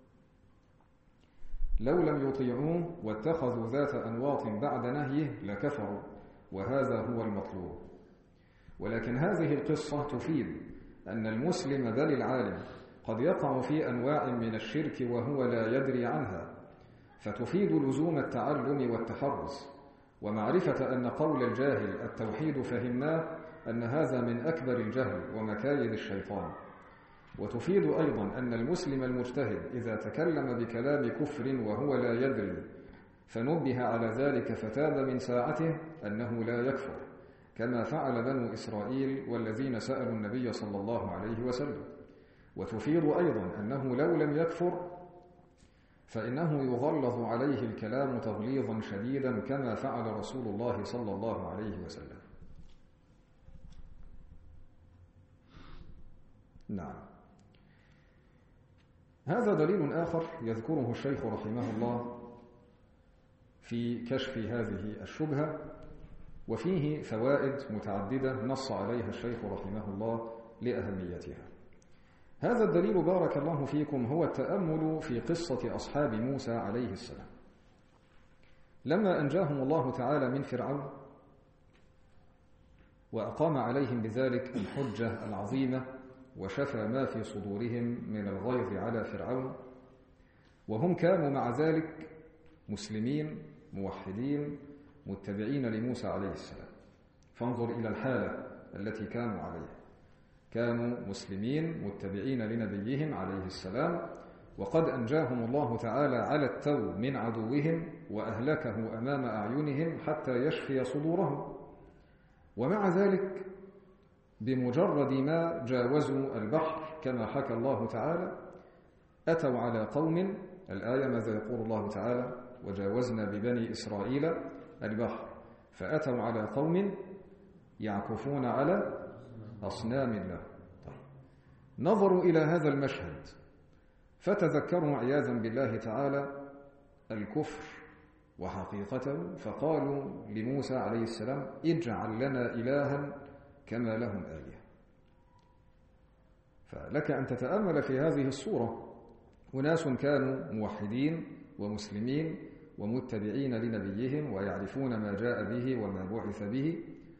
لو لم يطيعوه واتخذوا ذات أنواط بعد نهيه لكفروا، وهذا هو المطلوب. ولكن هذه القصة تفيد أن المسلم بل العالم قد يقع في أنواع من الشرك وهو لا يدري عنها، فتفيد لزوم التعلم والتحرص ومعرفة أن قول الجاهل التوحيد فهمناه أن هذا من أكبر الجهل ومكايد الشيطان. وتفيد أيضا أن المسلم المجتهد إذا تكلم بكلام كفر وهو لا يدري فنبه على ذلك فتاب من ساعته أنه لا يكفر، كما فعل بنو إسرائيل والذين سألوا النبي صلى الله عليه وسلم. وتفيد أيضا أنه لو لم يكفر فإنه يغلظ عليه الكلام تغليظا شديدا كما فعل رسول الله صلى الله عليه وسلم. نعم. هذا دليل آخر يذكره الشيخ رحمه الله في كشف هذه الشبهة، وفيه فوائد متعددة نص عليها الشيخ رحمه الله لأهميتها. هذا الدليل بارك الله فيكم هو التأمل في قصة أصحاب موسى عليه السلام لما أنجاهم الله تعالى من فرعون وأقام عليهم بذلك الحجة العظيمة وشفى ما في صدورهم من الغيظ على فرعون، وهم كانوا مع ذلك مسلمين موحدين متبعين لموسى عليه السلام. فانظر إلى الحالة التي كانوا عليها، كانوا مسلمين متبعين لنبيهم عليه السلام، وقد أنجاهم الله تعالى على التو من عدوهم وأهلكه أمام أعينهم حتى يشفي صدورهم. ومع ذلك بمجرد ما جاوزوا البحر كما حكى الله تعالى أتوا على قوم، الآية ماذا يقول الله تعالى؟ وجاوزنا ببني إسرائيل البحر فأتوا على قوم يعكفون على أصنام الله. طيب. نظروا إلى هذا المشهد فتذكروا عياذا بالله تعالى الكفر وحقيقته، فقالوا لموسى عليه السلام اجعل لنا إلها كما لهم آلهة. فلك أن تتأمل في هذه الصورة، أناس كانوا موحدين ومسلمين ومتبعين لنبيهم ويعرفون ما جاء به وما بعث به،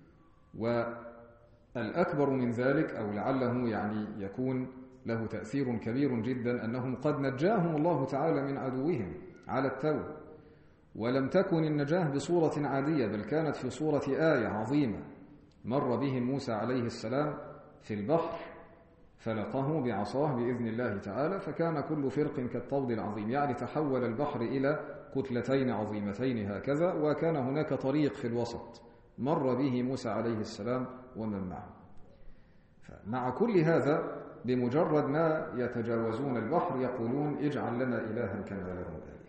والأكبر من ذلك أو لعله يعني يكون له تأثير كبير جدا أنهم قد نجاهم الله تعالى من عدوهم على التو، ولم تكن النجاة بصورة عادية بل كانت في صورة آية عظيمة. مر بهم موسى عليه السلام في البحر فلقه بعصاه بإذن الله تعالى فكان كل فرق كالطود العظيم، يعني تحول البحر إلى كتلتين عظيمتين هكذا، وكان هناك طريق في الوسط مر به موسى عليه السلام ومن معه. فمع كل هذا بمجرد ما يتجاوزون البحر يقولون اجعل لنا إلها كما لهم آلهة.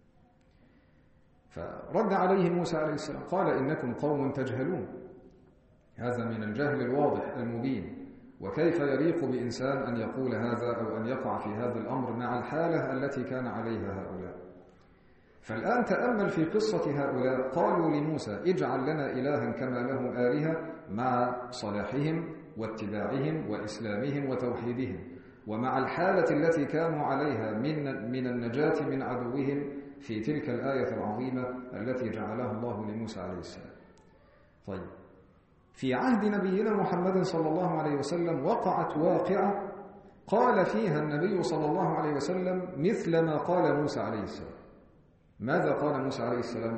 فرد عليه موسى عليه السلام قال إنكم قوم تجهلون. هذا من الجهل الواضح المبين، وكيف يليق بإنسان أن يقول هذا أو أن يقع في هذا الأمر مع الحالة التي كان عليها هؤلاء. فالآن تأمل في قصة هؤلاء، قالوا لموسى اجعل لنا إلها كما لهم آلهة، مع صلاحهم واتباعهم وإسلامهم وتوحيدهم، ومع الحالة التي كانوا عليها من من النجاة من عدوهم في تلك الآية العظيمة التي جعلها الله لموسى عليه السلام. طيب، في عهد نبينا محمد صلى الله عليه وسلم وقعت واقعة قال فيها النبي صلى الله عليه وسلم مثل ما قال موسى عليه السلام. ماذا قال موسى عليه السلام؟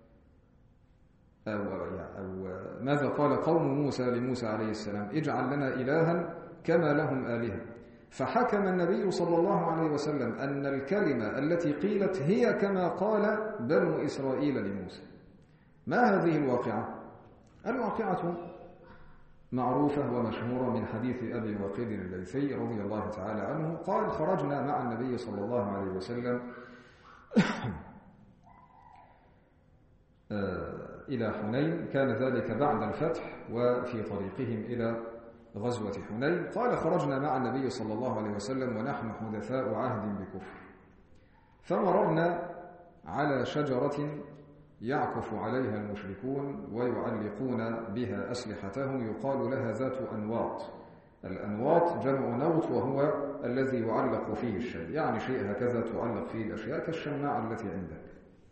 أو, أو ماذا قال قوم موسى لموسى عليه السلام؟ اجعل لنا إلها كما لهم آلهة. فحكم النبي صلى الله عليه وسلم أن الكلمة التي قيلت هي كما قال بنو إسرائيل لموسى. ما هذه الواقعة؟ الواقعة معروفة ومشهورة من حديث أبي الوقيد الليثي رضي الله تعالى عنه قال خرجنا مع النبي صلى الله عليه وسلم إلى حنين، كان ذلك بعد الفتح وفي طريقهم إلى غزوة حنين. قال خرجنا مع النبي صلى الله عليه وسلم ونحن حدثاء عهد بكفر، فمررنا على شجرة يعكف عليها المشركون ويعلقون بها أسلحتهم يقال لها ذات أنواط، الأنواط جمع نوط، وهو الذي يعلق فيه الشيء، يعني شيء هكذا تعلق فيه الأشياء كالشماعة التي عندك.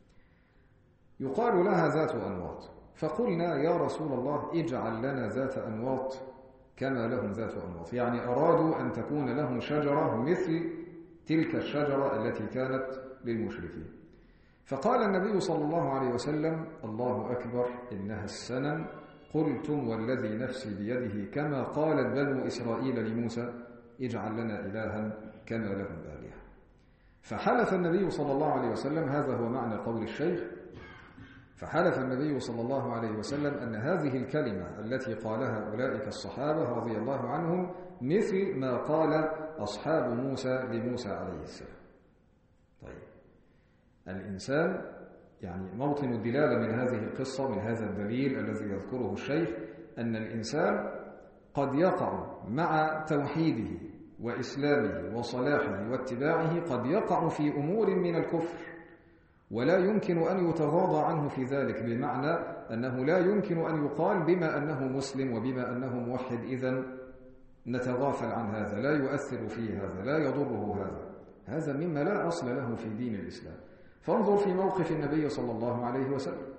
يقال لها ذات أنواط. فقلنا يا رسول الله اجعل لنا ذات أنواط كما لهم ذات أنواط، يعني أرادوا أن تكون لهم شجرة مثل تلك الشجرة التي كانت للمشركين. فقال النبي صلى الله عليه وسلم الله أكبر إنها السنن، قلتم والذي نفسي بيده كما قالت بنو إسرائيل لموسى اجعل لنا إلها كما لهم آلهة. فحلف النبي صلى الله عليه وسلم، هذا هو معنى قول الشيخ، فحلف النبي صلى الله عليه وسلم أن هذه الكلمة التي قالها أولئك الصحابة رضي الله عنهم مثل ما قال أصحاب موسى لموسى عليه السلام. طيب، الإنسان يعني موطن الدلالة من هذه القصة، من هذا الدليل الذي يذكره الشيخ، أن الإنسان قد يقع مع توحيده وإسلامه وصلاحه واتباعه قد يقع في أمور من الكفر، ولا يمكن أن يتغاضى عنه في ذلك، بمعنى أنه لا يمكن أن يقال بما أنه مسلم وبما أنه موحد إذن نتغافل عن هذا، لا يؤثر فيه هذا، لا يضره هذا. هذا مما لا أصل له في دين الإسلام. فانظر في موقف النبي صلى الله عليه وسلم،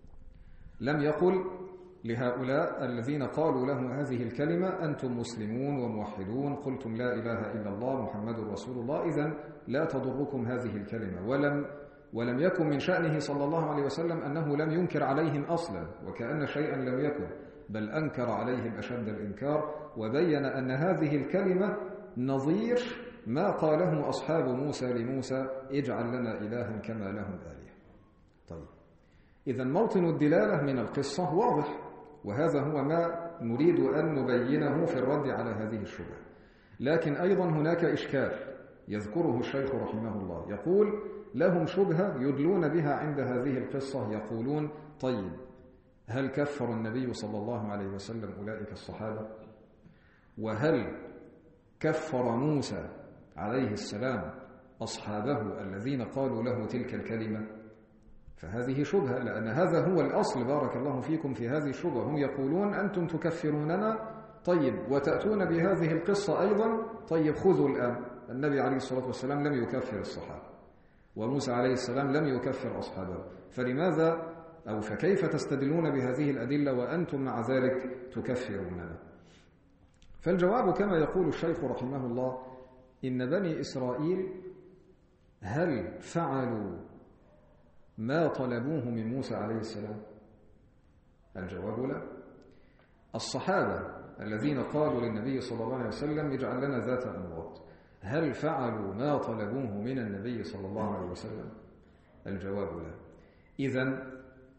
لم يقل لهؤلاء الذين قالوا له هذه الكلمة أنتم مسلمون وموحدون، قلتم لا إله إلا الله محمد رسول الله، إذن لا تضركم هذه الكلمة. ولم ولم يكن من شأنه صلى الله عليه وسلم أنه لم ينكر عليهم أصلا وكأن شيئا لم يكن، بل أنكر عليهم أشد الإنكار، وبين أن هذه الكلمة نظير ما قاله أصحاب موسى لموسى اجعل لنا إلها كما لهم آلهة. طيب، إذن موطن الدلالة من القصة واضح، وهذا هو ما نريد أن نبينه في الرد على هذه الشبهة. لكن أيضا هناك إشكال يذكره الشيخ رحمه الله، يقول لهم شبهة يدلون بها عند هذه القصة، يقولون طيب هل كفر النبي صلى الله عليه وسلم أولئك الصحابة؟ وهل كفر موسى عليه السلام أصحابه الذين قالوا له تلك الكلمة؟ فهذه شبهة، لأن هذا هو الأصل بارك الله فيكم في هذه الشبهة. هم يقولون أنتم تكفروننا، طيب وتأتون بهذه القصة أيضا، طيب خذوا الآن. النبي عليه الصلاة والسلام لم يكفر الصحابة، وموسى عليه السلام لم يكفر أصحابه، فلماذا أو فكيف تستدلون بهذه الأدلة وأنتم مع ذلك تكفروننا؟ فالجواب كما يقول الشيخ رحمه الله، إن بني إسرائيل هل فعلوا ما طلبوه من موسى عليه السلام؟ الجواب لا. الصحابة الذين قالوا للنبي صلى الله عليه وسلم اجعل لنا ذات أنواط، هل فعلوا ما طلبوه من النبي صلى الله عليه وسلم؟ الجواب لا. إذن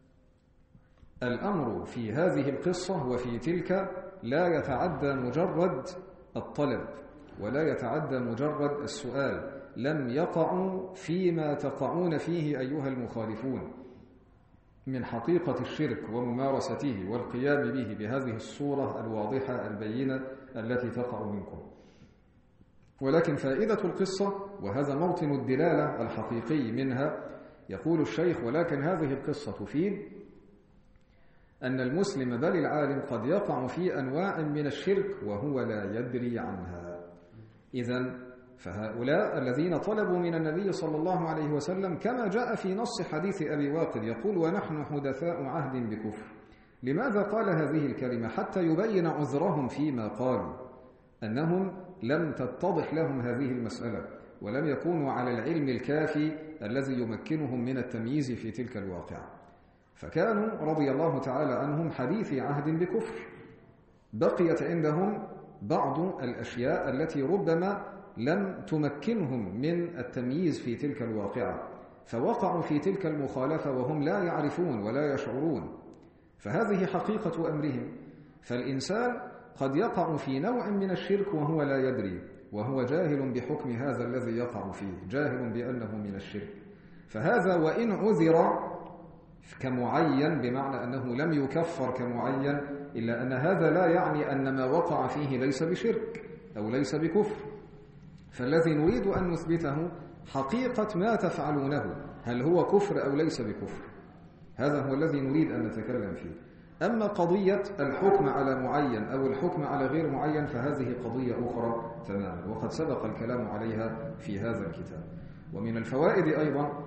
الأمر في هذه القصة وفي تلك لا يتعدى مجرد الطلب، ولا يتعدى مجرد السؤال، لم يقعوا فيما تقعون فيه أيها المخالفون من حقيقة الشرك وممارسته والقيام به بهذه الصورة الواضحة البينة التي تقع منكم. ولكن فائدة القصة، وهذا موطن الدلالة الحقيقي منها، يقول الشيخ ولكن هذه القصة تفيد أن المسلم بل العالم قد يقع في أنواع من الشرك وهو لا يدري عنها. إذن فهؤلاء الذين طلبوا من النبي صلى الله عليه وسلم كما جاء في نص حديث أبي واقد يقول ونحن حدثاء عهد بكفر. لماذا قال هذه الكلمة؟ حتى يبين عذرهم فيما قالوا، أنهم لم تتضح لهم هذه المسألة ولم يكونوا على العلم الكافي الذي يمكنهم من التمييز في تلك الواقعة، فكانوا رضي الله تعالى عنهم حديثي عهد بكفر. بقيت عندهم بعض الأشياء التي ربما لم تمكنهم من التمييز في تلك الواقعة، فوقعوا في تلك المخالفة وهم لا يعرفون ولا يشعرون، فهذه حقيقة أمرهم. فالإنسان قد يقع في نوع من الشرك وهو لا يدري، وهو جاهل بحكم هذا الذي يقع فيه، جاهل بأنه من الشرك، فهذا وإن عذر كمعين بمعنى أنه لم يكفر كمعين، إلا أن هذا لا يعني أن ما وقع فيه ليس بشرك أو ليس بكفر. فالذي نريد أن نثبته حقيقة ما تفعلونه، هل هو كفر أو ليس بكفر؟ هذا هو الذي نريد أن نتكلم فيه. أما قضية الحكم على معين أو الحكم على غير معين فهذه قضية أخرى تماما، وقد سبق الكلام عليها في هذا الكتاب. ومن الفوائد أيضا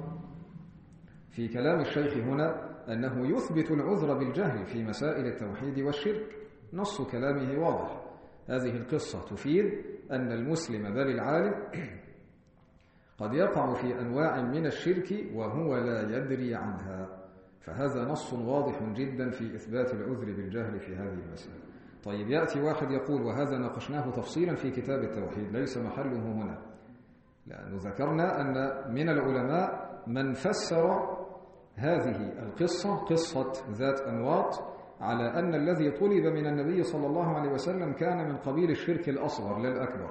في كلام الشيخ هنا أنه يثبت العذر بالجهل في مسائل التوحيد والشرك. نص كلامه واضح. هذه القصة تفيد أن المسلم بل العالم قد يقع في أنواع من الشرك وهو لا يدري عنها، فهذا نص واضح جدا في إثبات العذر بالجهل في هذه المسألة. طيب يأتي واحد يقول، وهذا ناقشناه تفصيلا في كتاب التوحيد ليس محله هنا، لأنه ذكرنا أن من العلماء من فسر هذه القصة قصة ذات أنواط على أن الذي طلب من النبي صلى الله عليه وسلم كان من قبيل الشرك الأصغر لا الأكبر.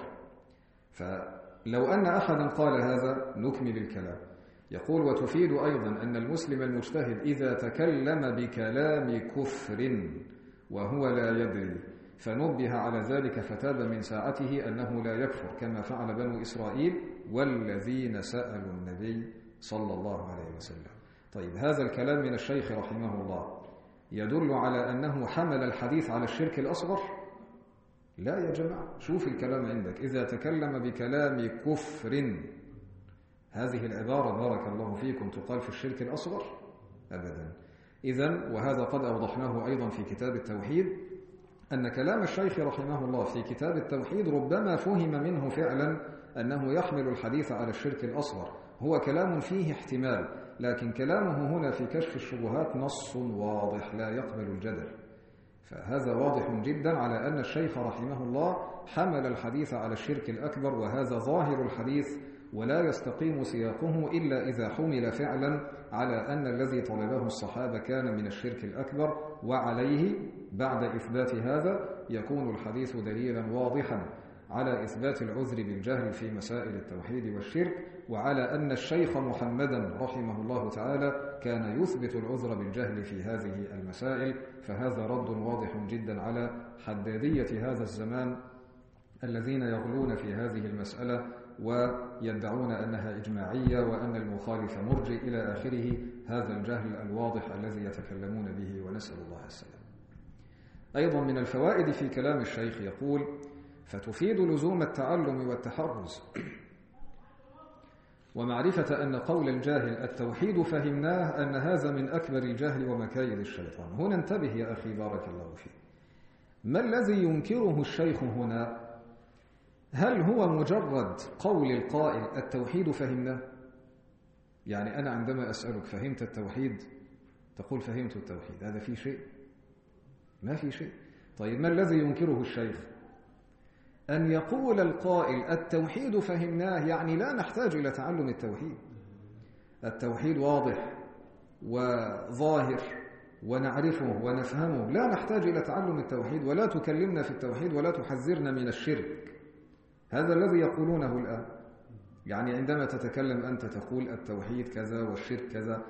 فلو أن أحدا قال هذا نكمل الكلام. يقول وتفيد أيضا أن المسلم المجتهد إذا تكلم بكلام كفر وهو لا يدري فنبه على ذلك فتاب من ساعته أنه لا يكفر كما فعل بنو إسرائيل والذين سألوا النبي صلى الله عليه وسلم. طيب هذا الكلام من الشيخ رحمه الله يدل على أنه حمل الحديث على الشرك الأصغر؟ لا يا جماعة، شوف الكلام عندك، إذا تكلم بكلام كفر، هذه العبارة بارك الله فيكم تقال في الشرك الأصغر؟ أبدا. إذن وهذا قد أوضحناه أيضا في كتاب التوحيد أن كلام الشيخ رحمه الله في كتاب التوحيد ربما فهم منه فعلا أنه يحمل الحديث على الشرك الأصغر، هو كلام فيه احتمال، لكن كلامه هنا في كشف الشبهات نص واضح لا يقبل الجدل. فهذا واضح جدا على أن الشيخ رحمه الله حمل الحديث على الشرك الأكبر، وهذا ظاهر الحديث ولا يستقيم سياقه إلا إذا حمل فعلا على أن الذي طلبه الصحابة كان من الشرك الأكبر، وعليه بعد إثبات هذا يكون الحديث دليلا واضحا على إثبات العذر بالجهل في مسائل التوحيد والشرك، وعلى أن الشيخ محمدا رحمه الله تعالى كان يثبت العذر بالجهل في هذه المسائل. فهذا رد واضح جدا على حدادية هذا الزمان الذين يغلون في هذه المسألة ويدعون أنها إجماعية وأن المخالف مرجئ إلى آخره، هذا الجهل الواضح الذي يتكلمون به، ونسأل الله السلام. أيضا من الفوائد في كلام الشيخ يقول فتفيد لزوم التعلم والتحرز ومعرفة أن قول الجاهل التوحيد فهمناه أن هذا من أكبر الجهل ومكايد الشيطان. هنا انتبه يا أخي بارك الله فيك، ما الذي ينكره الشيخ هنا؟ هل هو مجرد قول القائل التوحيد فهمناه؟ يعني أنا عندما أسألك فهمت التوحيد تقول فهمت التوحيد، هذا في شيء؟ ما في شيء. طيب ما الذي ينكره الشيخ؟ أن يقول القائل التوحيد فهمناه، يعني لا نحتاج إلى تعلم التوحيد، التوحيد واضح وظاهر ونعرفه ونفهمه، لا نحتاج إلى تعلم التوحيد، ولا تكلمنا في التوحيد ولا تحذرنا من الشرك. هذا الذي يقولونه الآن. يعني عندما تتكلم أنت تقول التوحيد كذا والشرك كذا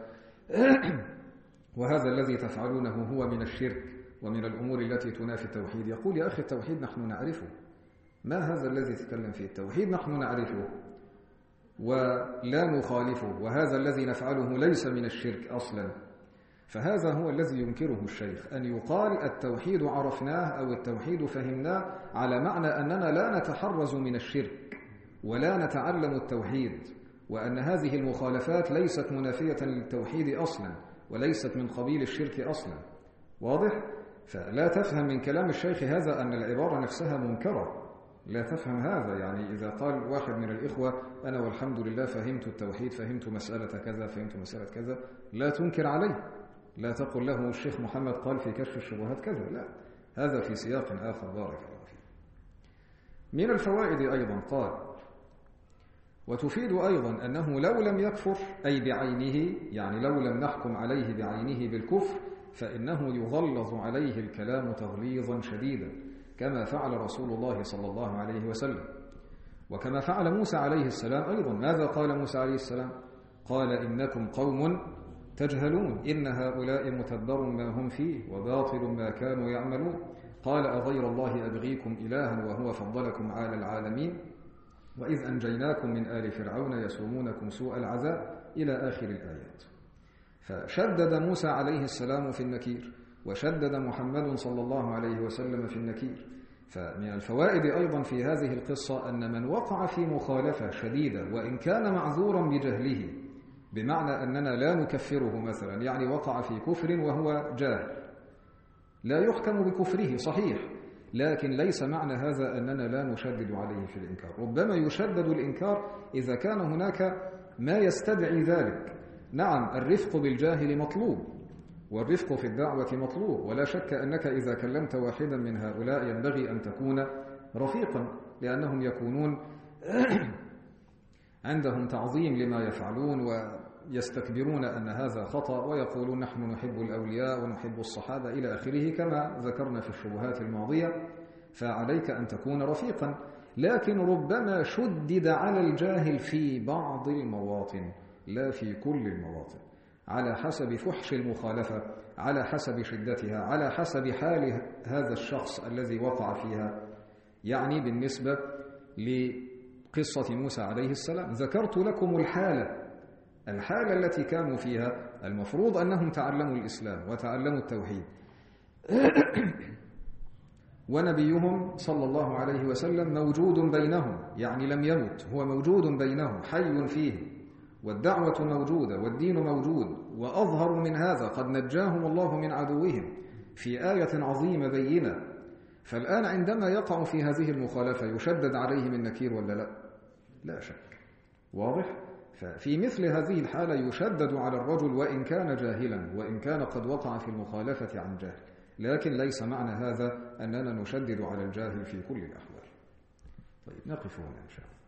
وهذا الذي تفعلونه هو من الشرك ومن الأمور التي تنافي التوحيد. يقول يا أخي التوحيد نحن نعرفه، ما هذا الذي تتكلم فيه؟ التوحيد نحن نعرفه ولا نخالفه، وهذا الذي نفعله ليس من الشرك أصلا. فهذا هو الذي ينكره الشيخ، أن يقال التوحيد عرفناه أو التوحيد فهمناه على معنى أننا لا نتحرز من الشرك ولا نتعلم التوحيد، وأن هذه المخالفات ليست منافية للتوحيد أصلا وليست من قبيل الشرك أصلا. واضح؟ فلا تفهم من كلام الشيخ هذا أن العبارة نفسها منكرة، لا تفهم هذا. يعني إذا قال واحد من الإخوة أنا والحمد لله فهمت التوحيد، فهمت مسألة كذا، فهمت مسألة كذا، لا تنكر عليه، لا تقل له الشيخ محمد قال في كشف الشبهات كذا، لا، هذا في سياق آخر بارك الله فيه. من الفوائد أيضا قال وتفيد أيضا أنه لو لم يكفر أي بعينه، يعني لو لم نحكم عليه بعينه بالكفر، فإنه يغلظ عليه الكلام تغليظا شديدا كما فعل رسول الله صلى الله عليه وسلم، وكما فعل موسى عليه السلام أيضا. ماذا قال موسى عليه السلام؟ قال إنكم قوم تجهلون إن هؤلاء متبر ما هم فيه وباطل ما كانوا يعملون. قال أغير الله أبغيكم إلها وهو فضلكم على العالمين وإذ أنجيناكم من آل فرعون يسومونكم سوء العذاب إلى آخر الآيات. فشدد موسى عليه السلام في النكير وشدد محمد صلى الله عليه وسلم في النكير. فمن الفوائد أيضا في هذه القصة أن من وقع في مخالفة شديدة وإن كان معذورا بجهله، بمعنى أننا لا نكفره مثلا، يعني وقع في كفر وهو جاهل لا يحكم بكفره صحيح، لكن ليس معنى هذا أننا لا نشدد عليه في الإنكار. ربما يشدد الإنكار إذا كان هناك ما يستدعي ذلك. نعم، الرفق بالجاهل مطلوب، والرفق في الدعوة مطلوب، ولا شك أنك إذا كلمت واحدا من هؤلاء ينبغي أن تكون رفيقا، لأنهم يكونون عندهم تعظيم لما يفعلون ويستكبرون أن هذا خطأ، ويقولون نحن نحب الأولياء ونحب الصحابة إلى آخره كما ذكرنا في الشبهات الماضية. فعليك أن تكون رفيقا، لكن ربما شدد على الجاهل في بعض المواطن لا في كل المواطن، على حسب فحش المخالفة، على حسب شدتها، على حسب حال هذا الشخص الذي وقع فيها. يعني بالنسبة لقصة موسى عليه السلام ذكرت لكم الحالة الحالة التي كانوا فيها، المفروض أنهم تعلموا الإسلام وتعلموا التوحيد ونبيهم صلى الله عليه وسلم موجود بينهم، يعني لم يمت، هو موجود بينهم حي فيه، والدعوة موجودة والدين موجود. وأظهر من هذا قد نجاهم الله من عدوهم في آية عظيمة بينة. فالآن عندما يقع في هذه المخالفة يشدد عليهم النكير ولا لا؟ لا شك، واضح؟ ففي مثل هذه الحالة يشدد على الرجل وإن كان جاهلا، وإن كان قد وقع في المخالفة عن جهل، لكن ليس معنى هذا أننا نشدد على الجاهل في كل الأحوال. طيب، نقف هنا إن شاء الله.